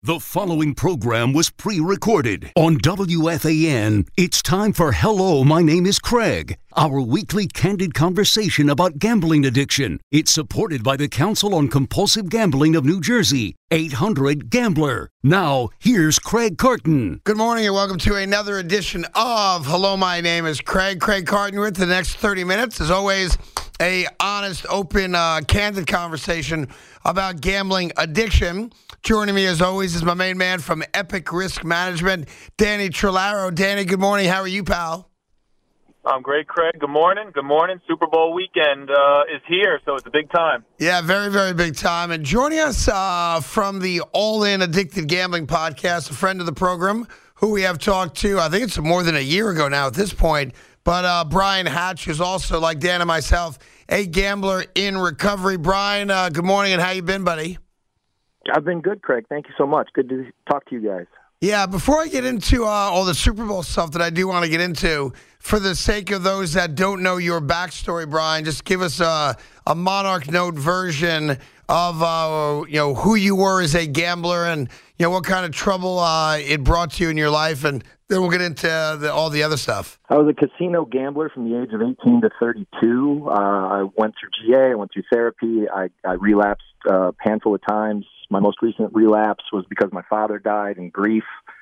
The following program was pre-recorded on WFAN. It's time for Hello, My Name is Craig, our weekly candid conversation about gambling addiction. It's supported by the Council on Compulsive Gambling of New Jersey, 800-GAMBLER. Now, here's Craig Carton. Good morning and welcome to another edition of Hello, My Name is Craig. Craig Carton with the next 30 minutes. As always, a honest, open, candid conversation about gambling addiction. Joining me, as always, is my main man from Epic Risk Management, Danny Trillaro. Danny, good morning. How are you, pal? I'm great, Craig. Good morning. Good morning. Super Bowl weekend is here, so it's a big time. Yeah, very, very big time. And joining us from the All In Addicted Gambling Podcast, a friend of the program who we have talked to, I think it's more than a year ago now at this point, but Brian Hatch, who's also, like Dan and myself, a gambler in recovery. Brian, good morning, and how you been, buddy? I've been good, Craig. Thank you so much. Good to talk to you guys. Yeah, before I get into all the Super Bowl stuff that I do want to get into, for the sake of those that don't know your backstory, Brian, just give us a Monarch Note version of who you were as a gambler and what kind of trouble it brought to you in your life, and then we'll get into all the other stuff. I was a casino gambler from the age of 18 to 32. I went through GA, I went through therapy. I relapsed a handful of times. My most recent relapse was because my father died in grief,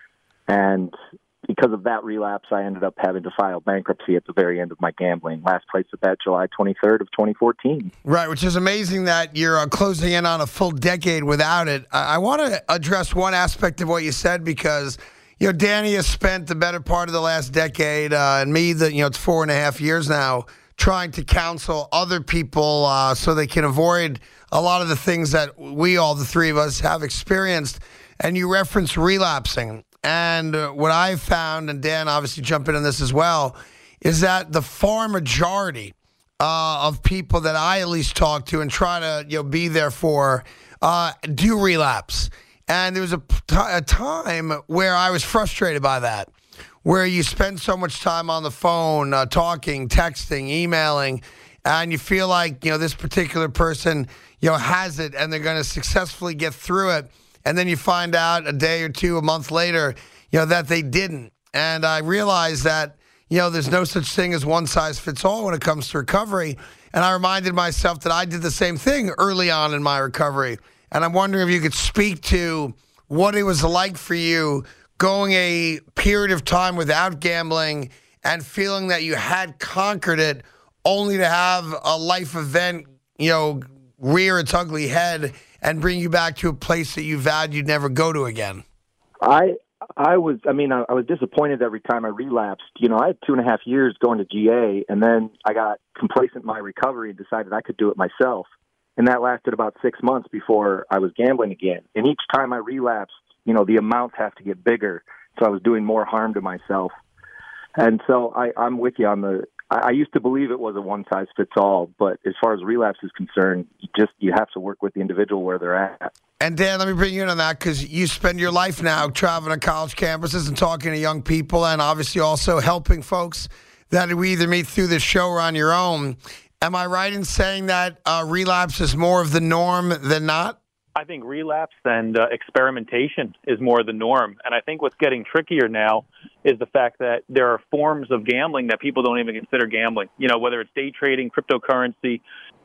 and because of that relapse, I ended up having to file bankruptcy at the very end of my gambling. Last placed at that July 23rd of 2014. Right, which is amazing that you're closing in on a full decade without it. I want to address one aspect of what you said because, Danny has spent the better part of the last decade, and me, it's 4.5 years now, trying to counsel other people so they can avoid a lot of the things that we all, the three of us, have experienced. And you reference relapsing. And what I've found, and Dan obviously jump in on this as well, is that the far majority of people that I at least talk to and try to be there for do relapse. And there was a time where I was frustrated by that, where you spend so much time on the phone, talking, texting, emailing, and you feel like, this particular person, has it and they're going to successfully get through it. And then you find out a day or two, a month later, that they didn't. And I realized that, there's no such thing as one size fits all when it comes to recovery. And I reminded myself that I did the same thing early on in my recovery. And I'm wondering if you could speak to what it was like for you going a period of time without gambling and feeling that you had conquered it only to have a life event, rear its ugly head and bring you back to a place that you vowed you'd never go to again. I was disappointed every time I relapsed. I had 2.5 years going to GA, and then I got complacent in my recovery and decided I could do it myself. And that lasted about 6 months before I was gambling again. And each time I relapsed, the amounts have to get bigger. So I was doing more harm to myself. And so I'm with you on I used to believe it was a one-size-fits-all, but as far as relapse is concerned, you have to work with the individual where they're at. And Dan, let me bring you in on that because you spend your life now traveling to college campuses and talking to young people and obviously also helping folks that we either meet through this show or on your own. Am I right in saying that relapse is more of the norm than not? I think relapse and experimentation is more the norm. And I think what's getting trickier now is the fact that there are forms of gambling that people don't even consider gambling. Whether it's day trading, cryptocurrency,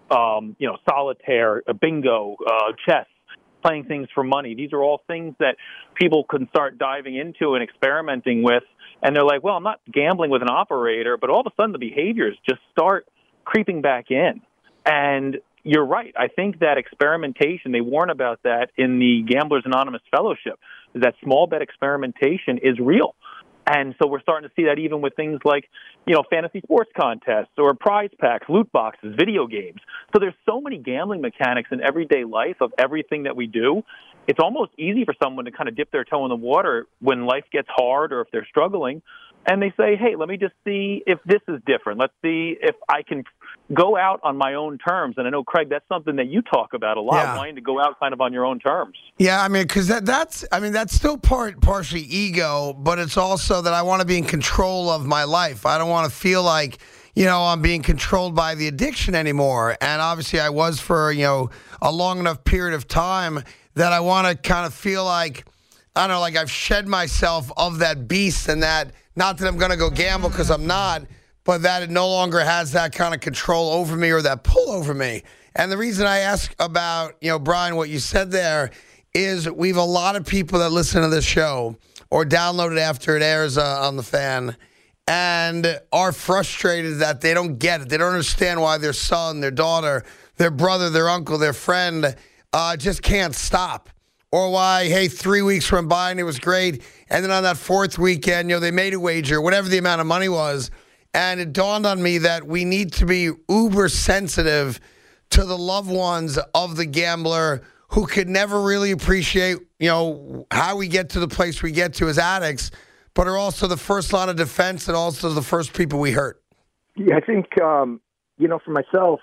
solitaire, bingo, chess, playing things for money. These are all things that people can start diving into and experimenting with. And they're like, well, I'm not gambling with an operator, but all of a sudden the behaviors just start creeping back in. And you're right. I think that experimentation, they warn about that in the Gamblers Anonymous Fellowship, that small bet experimentation is real. And so we're starting to see that even with things like, fantasy sports contests or prize packs, loot boxes, video games. So there's so many gambling mechanics in everyday life of everything that we do. It's almost easy for someone to kind of dip their toe in the water when life gets hard or if they're struggling. And they say, hey, let me just see if this is different. Let's see if I can go out on my own terms. And I know, Craig, that's something that you talk about a lot, wanting to go out kind of on your own terms. Yeah, because that's still partially ego, but it's also that I want to be in control of my life. I don't want to feel like, I'm being controlled by the addiction anymore. And obviously I was for, a long enough period of time that I want to kind of feel like I don't know, like I've shed myself of that beast and that, not that I'm going to go gamble because I'm not, but that it no longer has that kind of control over me or that pull over me. And the reason I ask about, Brian, what you said there is we have a lot of people that listen to this show or download it after it airs on the Fan and are frustrated that they don't get it. They don't understand why their son, their daughter, their brother, their uncle, their friend just can't stop. Or why, hey, 3 weeks went by and it was great. And then on that fourth weekend, they made a wager, whatever the amount of money was. And it dawned on me that we need to be uber sensitive to the loved ones of the gambler who could never really appreciate, how we get to the place we get to as addicts, but are also the first line of defense and also the first people we hurt. Yeah, I think, for myself,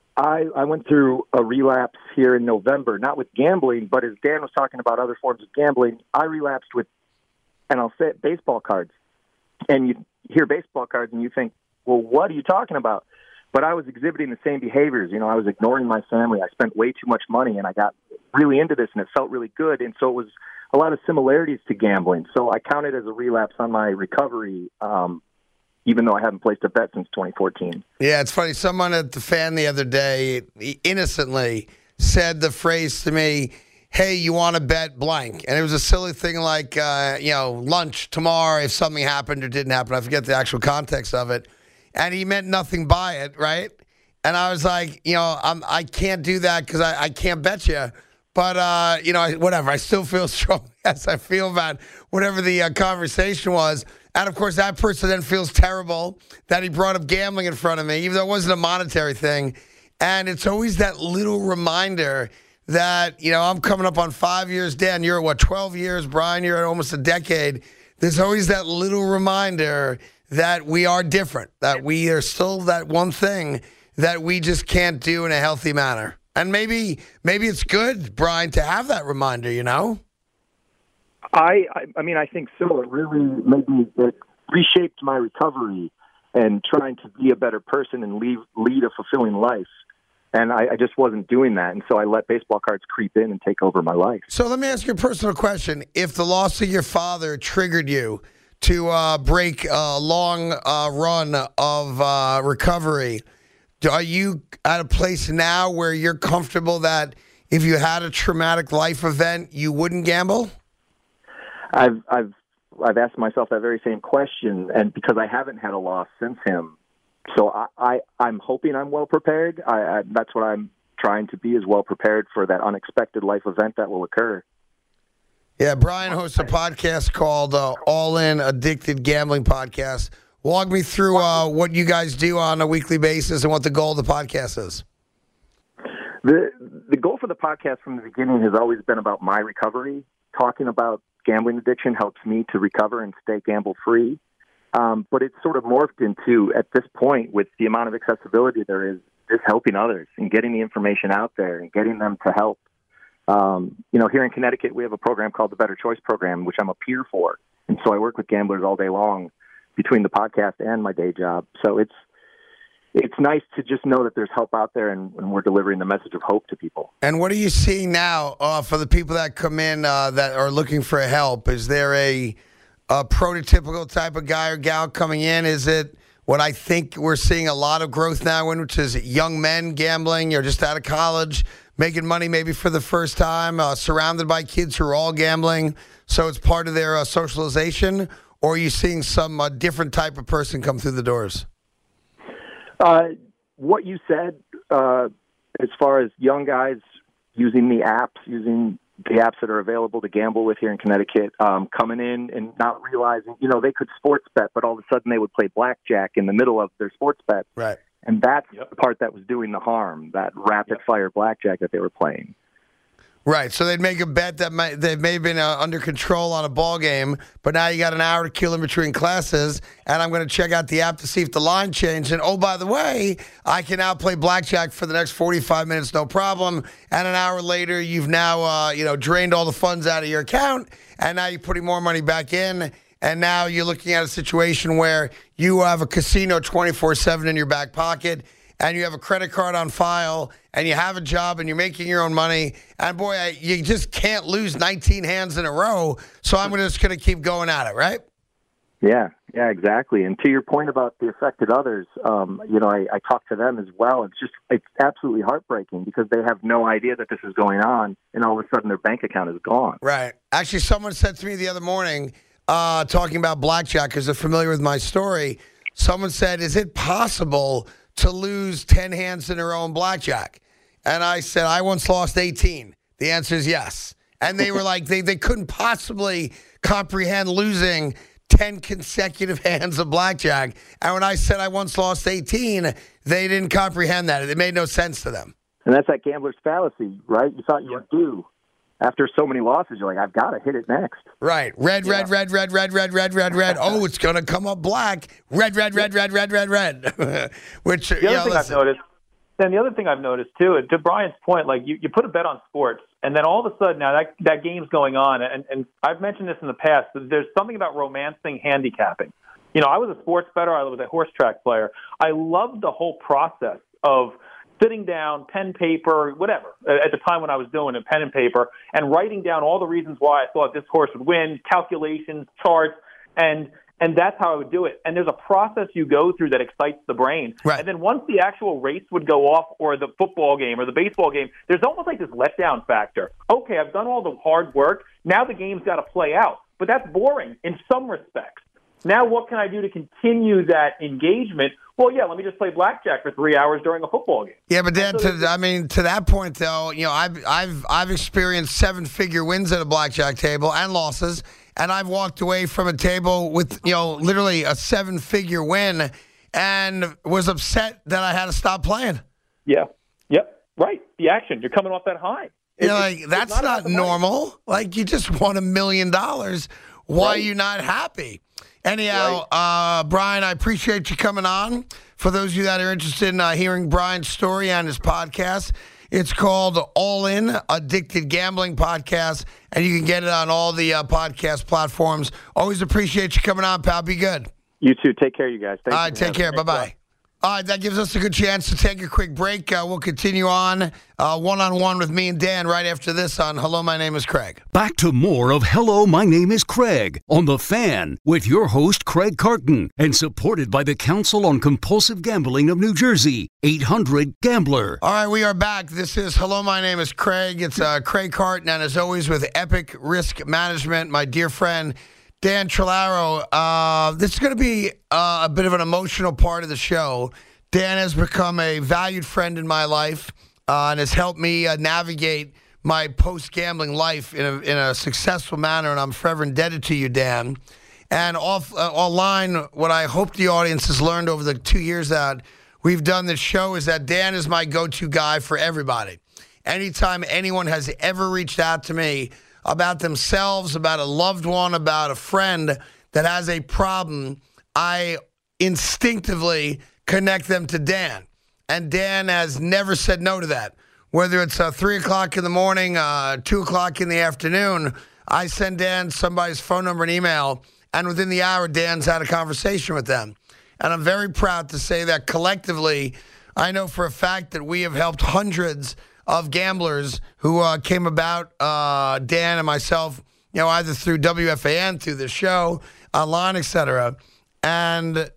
I went through a relapse here in November, not with gambling, but as Dan was talking about other forms of gambling, I relapsed with, and I'll say it, baseball cards. And you hear baseball cards and you think, well, what are you talking about? But I was exhibiting the same behaviors. I was ignoring my family. I spent way too much money, and I got really into this, and it felt really good. And so it was a lot of similarities to gambling. So I count it as a relapse on my recovery, even though I haven't placed a bet since 2014. Yeah, it's funny. Someone at the Fan the other day innocently said the phrase to me, hey, you want to bet blank? And it was a silly thing like, lunch tomorrow if something happened or didn't happen. I forget the actual context of it. And he meant nothing by it, right? And I was like, I can't do that because I can't bet you. But, whatever. I still feel strong as I feel about whatever the conversation was. And, of course, that person then feels terrible that he brought up gambling in front of me, even though it wasn't a monetary thing. And it's always that little reminder that, I'm coming up on 5 years. Dan, you're at, 12 years? Brian, you're at almost a decade. There's always that little reminder that we are different, that we are still that one thing that we just can't do in a healthy manner. And maybe it's good, Brian, to have that reminder, I think so. It really made me, it reshaped my recovery and trying to be a better person and lead a fulfilling life. And I just wasn't doing that. And so I let baseball cards creep in and take over my life. So let me ask you a personal question. If the loss of your father triggered you to break a long run of recovery, are you at a place now where you're comfortable that if you had a traumatic life event, you wouldn't gamble? I've asked myself that very same question, and because I haven't had a loss since him, so I'm hoping I'm well prepared. That's what I'm trying to be, is well prepared for that unexpected life event that will occur. Yeah, Brian hosts a podcast called All In Addicted Gambling Podcast. Walk me through what you guys do on a weekly basis and what the goal of the podcast is. The goal for the podcast from the beginning has always been about my recovery. Talking about gambling addiction helps me to recover and stay gamble-free. But it's sort of morphed into, at this point, with the amount of accessibility there is, just helping others and getting the information out there and getting them to help. Here in Connecticut, we have a program called the Better Choice Program, which I'm a peer for. And so I work with gamblers all day long between the podcast and my day job. So it's nice to just know that there's help out there and we're delivering the message of hope to people. And what are you seeing now for the people that come in that are looking for help? Is there a prototypical type of guy or gal coming in? Is it what I think we're seeing a lot of growth now in, which is young men gambling, you're just out of college, making money maybe for the first time, surrounded by kids who are all gambling, so it's part of their socialization? Or are you seeing some different type of person come through the doors? What you said, as far as young guys using the apps that are available to gamble with here in Connecticut, coming in and not realizing, they could sports bet, but all of a sudden they would play blackjack in the middle of their sports bet. Right. And that's the part that was doing the harm, that rapid-fire blackjack that they were playing. Right, so they'd make a bet that they may have been under control on a ball game, but now you got an hour to kill in between classes, and I'm going to check out the app to see if the line changed. And, oh, by the way, I can now play blackjack for the next 45 minutes, no problem. And an hour later, you've now drained all the funds out of your account, and now you're putting more money back in. And now you're looking at a situation where you have a casino 24/7 in your back pocket, and you have a credit card on file, and you have a job, and you're making your own money. And, boy, you just can't lose 19 hands in a row. So I'm just going to keep going at it, right? Yeah, exactly. And to your point about the affected others, I talk to them as well. It's absolutely heartbreaking because they have no idea that this is going on, and all of a sudden their bank account is gone. Right. Actually, someone said to me the other morning, talking about blackjack, because they're familiar with my story, someone said, is it possible to lose 10 hands in a row in blackjack? And I said, I once lost 18. The answer is yes. And they were like, they couldn't possibly comprehend losing 10 consecutive hands of blackjack. And when I said I once lost 18, they didn't comprehend that. It made no sense to them. And that's that gambler's fallacy, right? You thought you were due. After so many losses, you're like, I've got to hit it next. Right. Red. Oh, it's going to come up black. Red. Which, the other thing I've noticed, too, to Brian's point, like you put a bet on sports, and then all of a sudden now that game's going on, and I've mentioned this in the past, there's something about romancing handicapping. You know, I was a sports bettor. I was a horse track player. I loved the whole process of sitting down, pen, paper, whatever, at the time when I was doing it, pen and paper, and writing down all the reasons why I thought this horse would win, calculations, charts, and that's how I would do it. And there's a process you go through that excites the brain. Right. And then once the actual race would go off, or the football game or the baseball game, there's almost like this letdown factor. Okay, I've done all the hard work. Now the game's got to play out. But that's boring in some respects. Now what can I do to continue that engagement? Well, yeah, let me just play blackjack for 3 hours during a football game. Yeah, but then to that point, though, you know, I've experienced 7-figure wins at a blackjack table and losses. And I've walked away from a table with, you know, literally a 7-figure win and was upset that I had to stop playing. Yeah. Yep. Right. The action. You're coming off that high. You're like, that's not normal. Like, you just won $1 million. Why are you not happy? Anyhow, Brian, I appreciate you coming on. For those of you that are interested in hearing Brian's story on his podcast, it's called All In, Addicted Gambling Podcast, and you can get it on all the podcast platforms. Always appreciate you coming on, pal. Be good. You too. Take care, you guys. Thanks. All right, take care. Bye-bye. All right, that gives us a good chance to take a quick break. We'll continue on one-on-one with me and Dan right after this on Hello, My Name is Craig. Back to more of Hello, My Name is Craig on The Fan with your host, Craig Carton, and supported by the Council on Compulsive Gambling of New Jersey, 800-GAMBLER. All right, we are back. This is Hello, My Name is Craig. It's Craig Carton, and as always with Epic Risk Management, my dear friend, Dan Trillaro. This is going to be a bit of an emotional part of the show. Dan has become a valued friend in my life and has helped me navigate my post-gambling life in a successful manner, and I'm forever indebted to you, Dan. And online, what I hope the audience has learned over the 2 years that we've done this show is that Dan is my go-to guy for everybody. Anytime anyone has ever reached out to me about themselves, about a loved one, about a friend that has a problem, I instinctively connect them to Dan. And Dan has never said no to that. Whether it's 3 o'clock in the morning, 2 o'clock in the afternoon, I send Dan somebody's phone number and email, and within the hour, Dan's had a conversation with them. And I'm very proud to say that collectively, I know for a fact that we have helped hundreds of gamblers who came about Dan and myself, you know, either through WFAN, through the show, online, etc. And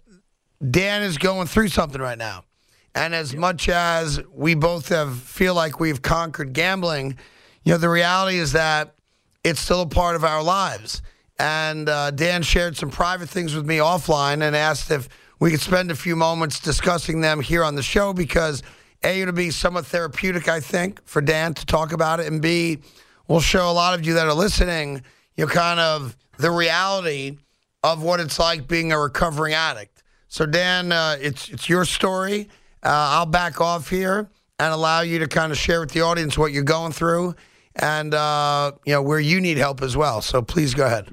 Dan is going through something right now. And as much as we both feel like we've conquered gambling, you know, the reality is that it's still a part of our lives. And Dan shared some private things with me offline and asked if we could spend a few moments discussing them here on the show because A, it'll be somewhat therapeutic, I think, for Dan to talk about it, and B, we'll show a lot of you that are listening, you know, kind of the reality of what it's like being a recovering addict. So, Dan, it's your story. I'll back off here and allow you to kind of share with the audience what you're going through and, you know, where you need help as well. So please go ahead.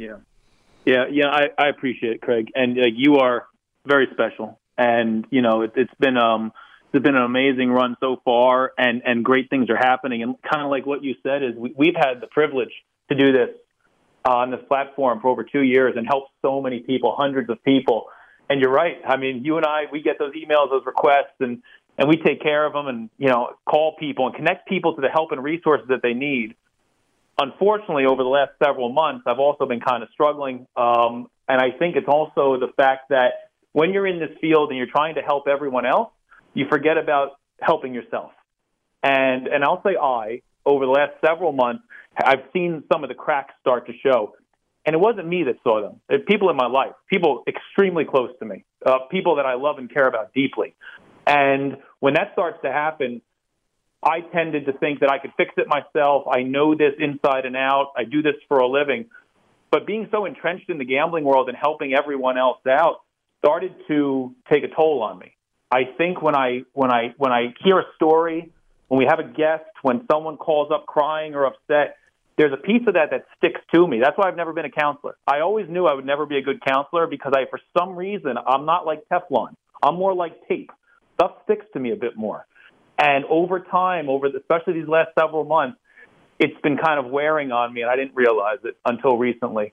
Yeah. I appreciate it, Craig. And you are very special. And, you know, it's been an amazing run so far, and great things are happening. And kind of like what you said is we've had the privilege to do this on this platform for over 2 years and help so many people, hundreds of people. And you're right. I mean, you and I, we get those emails, those requests, and we take care of them and, you know, call people and connect people to the help and resources that they need. unfortunately, over the last several months, I've also been kind of struggling. And I think it's also the fact that when you're in this field and you're trying to help everyone else, you forget about helping yourself. And I'll say over the last several months, I've seen some of the cracks start to show. And it wasn't me that saw them. It's people in my life, people extremely close to me, people that I love and care about deeply. And when that starts to happen, I tended to think that I could fix it myself. I know this inside and out. I do this for a living. But being so entrenched in the gambling world and helping everyone else out started to take a toll on me. I think when I hear a story, when we have a guest, when someone calls up crying or upset, there's a piece of that sticks to me. That's why I've never been a counselor. I always knew I would never be a good counselor because for some reason, I'm not like Teflon. I'm more like tape. Stuff sticks to me a bit more. And over time, especially these last several months, it's been kind of wearing on me, and I didn't realize it until recently.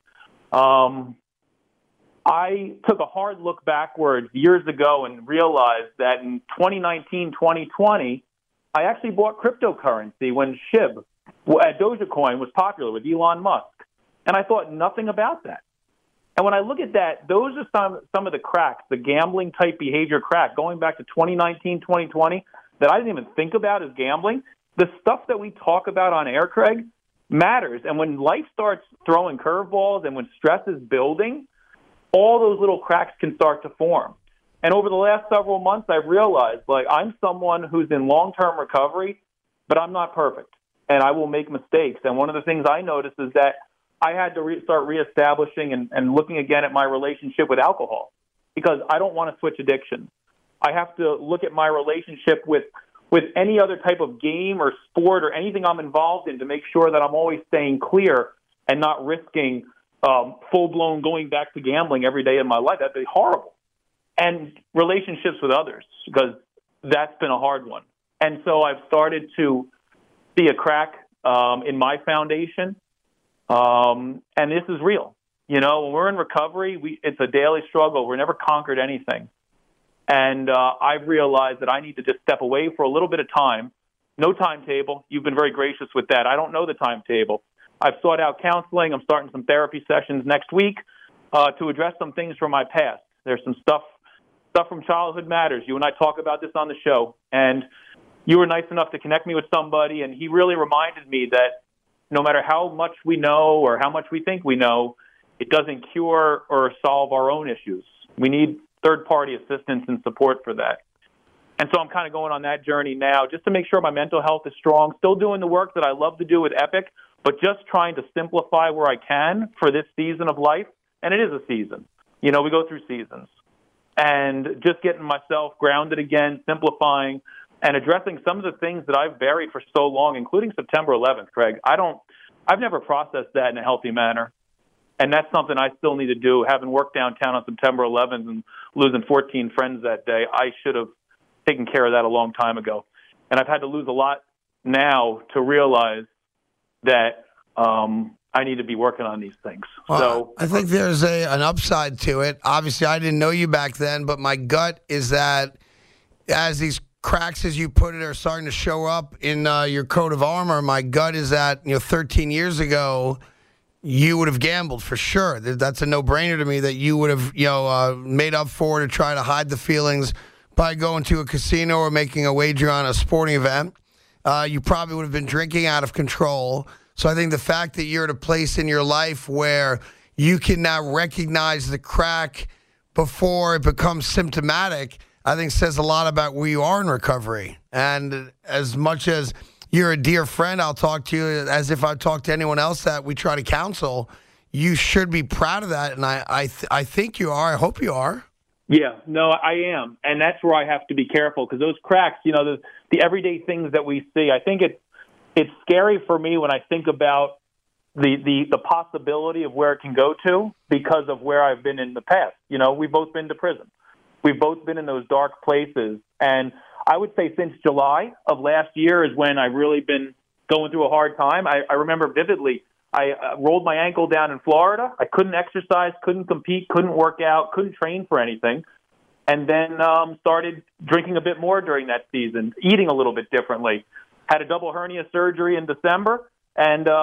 I took a hard look backwards years ago and realized that in 2019, 2020, I actually bought cryptocurrency when SHIB, Dogecoin, was popular with Elon Musk. And I thought nothing about that. And when I look at that, those are some of the cracks, the gambling type behavior crack, going back to 2019, 2020, that I didn't even think about as gambling. The stuff that we talk about on air, Craig, matters. And when life starts throwing curveballs and when stress is building, all those little cracks can start to form. And over the last several months, I've realized, I'm someone who's in long-term recovery, but I'm not perfect, and I will make mistakes. And one of the things I noticed is that I had to start reestablishing and looking again at my relationship with alcohol because I don't want to switch addiction. I have to look at my relationship with any other type of game or sport or anything I'm involved in to make sure that I'm always staying clear and not risking full-blown going back to gambling every day of my life. That'd be horrible. And relationships with others, because that's been a hard one. And so I've started to see a crack in my foundation, and this is real. When we're in recovery, it's a daily struggle. We're never conquered anything. And I've realized that I need to just step away for a little bit of time. No timetable. You've been very gracious with that. I don't know the timetable. I've sought out counseling. I'm starting some therapy sessions next week to address some things from my past. There's some stuff from childhood matters. You and I talk about this on the show, and you were nice enough to connect me with somebody, and he really reminded me that no matter how much we know or how much we think we know, it doesn't cure or solve our own issues. We need third-party assistance and support for that. And so I'm kind of going on that journey now just to make sure my mental health is strong, still doing the work that I love to do with Epic, but just trying to simplify where I can for this season of life. And it is a season. We go through seasons. And just getting myself grounded again, simplifying, and addressing some of the things that I've buried for so long, including September 11th, Craig. I've never processed that in a healthy manner. And that's something I still need to do. Having worked downtown on September 11th and losing 14 friends that day, I should have taken care of that a long time ago. And I've had to lose a lot now to realize that I need to be working on these things. Well, so I think there's an upside to it. Obviously, I didn't know you back then, but my gut is that as these cracks, as you put it, are starting to show up in your coat of armor, my gut is that 13 years ago, you would have gambled for sure. That's a no-brainer to me that you would have made up for to try to hide the feelings by going to a casino or making a wager on a sporting event. You probably would have been drinking out of control. So I think the fact that you're at a place in your life where you can now recognize the crack before it becomes symptomatic, I think says a lot about where you are in recovery. And as much as you're a dear friend, I'll talk to you as if I talk to anyone else that we try to counsel. You should be proud of that, and I think you are. I hope you are. Yeah, no, I am, and that's where I have to be careful because those cracks, the everyday things that we see. I think it's scary for me when I think about the possibility of where it can go to because of where I've been in the past. We've both been to prison. We've both been in those dark places, and I would say since July of last year is when I've really been going through a hard time. I remember vividly, I rolled my ankle down in Florida. I couldn't exercise, couldn't compete, couldn't work out, couldn't train for anything, and then started drinking a bit more during that season, eating a little bit differently. Had a double hernia surgery in December, and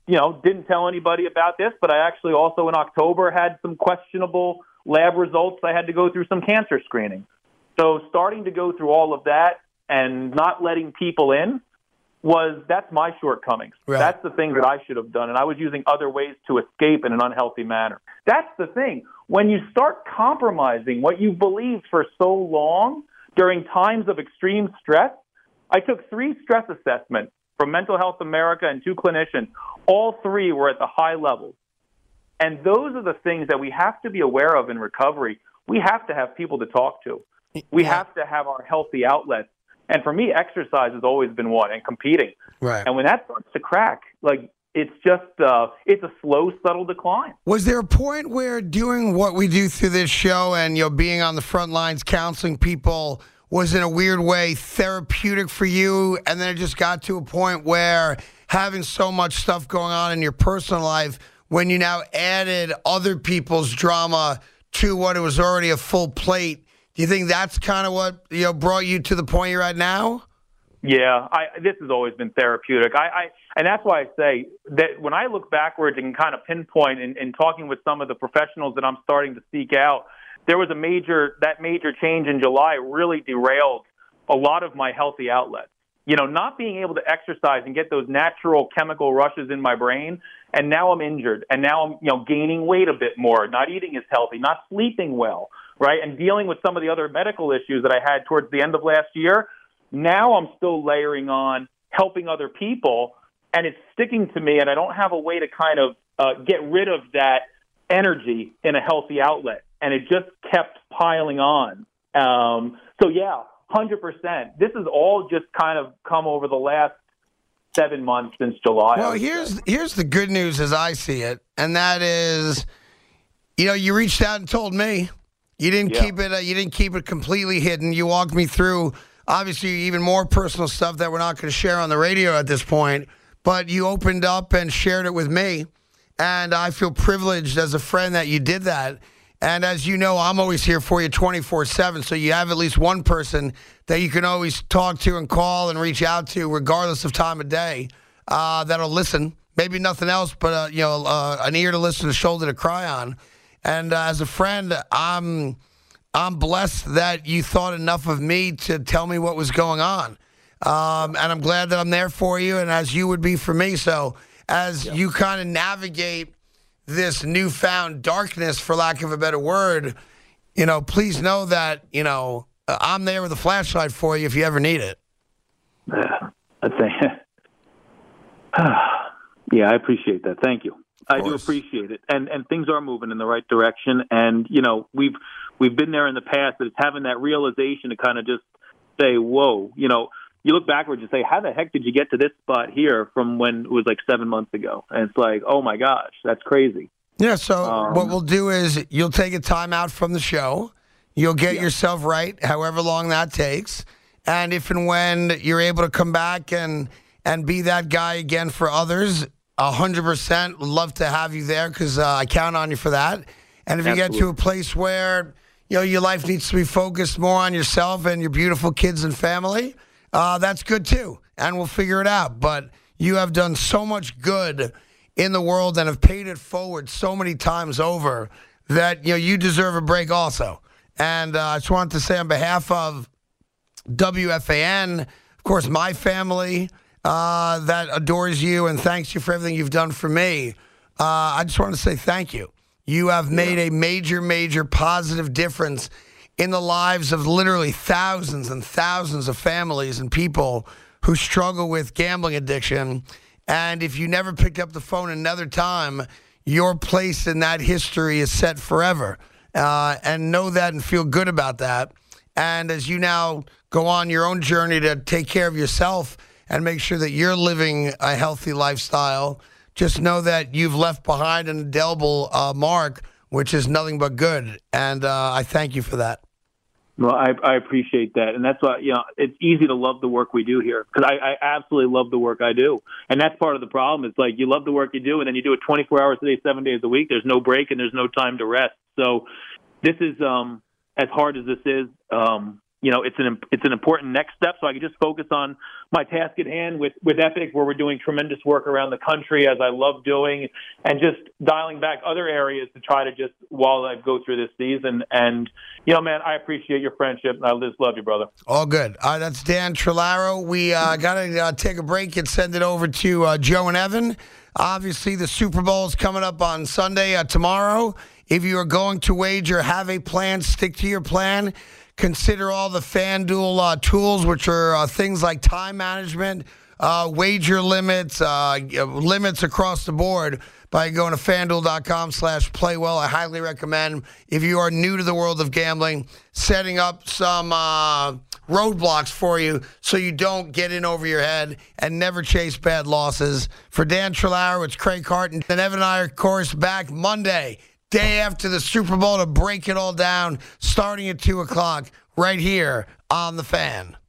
didn't tell anybody about this, but I actually also in October had some questionable lab results. I had to go through some cancer screening. So starting to go through all of that and not letting people in that's my shortcomings. Right. That's the thing that I should have done. And I was using other ways to escape in an unhealthy manner. That's the thing. When you start compromising what you've believed for so long during times of extreme stress, I took 3 stress assessments from Mental Health America and 2 clinicians. All 3 were at the high levels. And those are the things that we have to be aware of in recovery. We have to have people to talk to. We have to have our healthy outlets. And for me, exercise has always been one, and competing. Right. And when that starts to crack, it's just it's a slow, subtle decline. Was there a point where doing what we do through this show and being on the front lines counseling people was in a weird way therapeutic for you, and then it just got to a point where having so much stuff going on in your personal life, when you now added other people's drama to what it was already a full plate, do you think that's kind of what brought you to the point you're at now? Yeah, this has always been therapeutic. And that's why I say that when I look backwards and kind of pinpoint in talking with some of the professionals that I'm starting to seek out, there was that major change in July really derailed a lot of my healthy outlets. Not being able to exercise and get those natural chemical rushes in my brain, and now I'm injured, and now I'm gaining weight a bit more, not eating as healthy, not sleeping well, right, and dealing with some of the other medical issues that I had towards the end of last year. Now I'm still layering on helping other people, and it's sticking to me, and I don't have a way to kind of get rid of that energy in a healthy outlet, and it just kept piling on. So, yeah, 100%. This has all just kind of come over the last 7 months since July. Well, here's the good news as I see it, and that is, you reached out and told me. You didn't keep it. You didn't keep it completely hidden. You walked me through, obviously, even more personal stuff that we're not going to share on the radio at this point. But you opened up and shared it with me, and I feel privileged as a friend that you did that. And as you know, I'm always here for you 24/7, so you have at least one person that you can always talk to and call and reach out to, regardless of time of day, that'll listen. Maybe nothing else, but an ear to listen, a shoulder to cry on. And as a friend, I'm blessed that you thought enough of me to tell me what was going on. And I'm glad that I'm there for you, and as you would be for me. So as you kind of navigate this newfound darkness, for lack of a better word, please know that, I'm there with a flashlight for you if you ever need it. Yeah, I appreciate that. Thank you. I do appreciate it. And things are moving in the right direction. And, we've been there in the past, but it's having that realization to kind of just say, whoa, you look backwards and say, how the heck did you get to this spot here from when it was like 7 months ago? And it's like, oh my gosh, that's crazy. Yeah. So what we'll do is you'll take a time out from the show. You'll get yourself right, however long that takes. And if and when you're able to come back and be that guy again for others, 100% would love to have you there, because I count on you for that. And if you get to a place where your life needs to be focused more on yourself and your beautiful kids and family, that's good too, and we'll figure it out. But you have done so much good in the world and have paid it forward so many times over that you deserve a break also. And I just wanted to say on behalf of WFAN, of course, my family that adores you and thanks you for everything you've done for me, I just want to say thank you. You have made a major, major positive difference in the lives of literally thousands and thousands of families and people who struggle with gambling addiction. And if you never picked up the phone another time, your place in that history is set forever. And know that and feel good about that. And as you now go on your own journey to take care of yourself and make sure that you're living a healthy lifestyle, just know that you've left behind an indelible mark, which is nothing but good. And I thank you for that. Well, I appreciate that. And that's why, it's easy to love the work we do here, because I absolutely love the work I do. And that's part of the problem. It's like you love the work you do, and then you do it 24 hours a day, 7 days a week. There's no break and there's no time to rest. So this is, as hard as this is, it's an important next step, so I can just focus on my task at hand with Epic, where we're doing tremendous work around the country, as I love doing, and just dialing back other areas to try to just, while I go through this season. And, man, I appreciate your friendship, and I just love you, brother. All good. That's Dan Trillaro. We got to take a break and send it over to Joe and Evan. Obviously, the Super Bowl is coming up on Sunday, tomorrow. If you are going to wager, have a plan, stick to your plan. Consider all the FanDuel tools, which are things like time management, wager limits, limits across the board by going to FanDuel.com/playwell. I highly recommend, if you are new to the world of gambling, setting up some roadblocks for you so you don't get in over your head and never chase bad losses. For Dan Trillaro, it's Craig Carton. And Evan and I are, of course, back Monday, day after the Super Bowl, to break it all down, starting at 2 o'clock right here on The Fan.